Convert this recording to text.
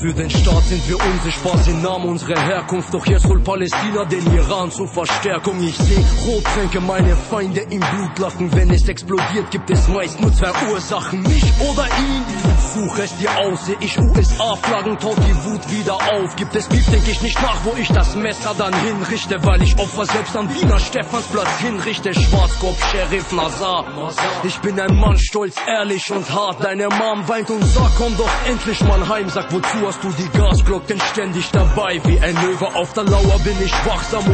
Für den Staat sind wir unsichtbar, sind Namen unsere Herkunft. Doch jetzt holt Palästina den Iran zur Verstärkung. Ich seh Rottränke, meine Feinde im Blut lachen. Wenn es explodiert, gibt es meist nur zwei Ursachen: mich oder ihn. Such es dir aus, seh ich USA-Flaggen, taut die Wut wieder auf. Gibt es Beef, denk ich nicht nach, wo ich das Messer dann hinrichte, weil ich Opfer selbst an Wiener Stephansplatz hinrichte. Schwarzkopf, Sheriff Nazar. Ich bin ein Mann, stolz, ehrlich und hart. Deine Mom weint und sagt, komm doch endlich mal heim. Sag, wozu hast du die Gasglocken ständig dabei? Wie ein Löwe auf der Lauer bin ich wachsam.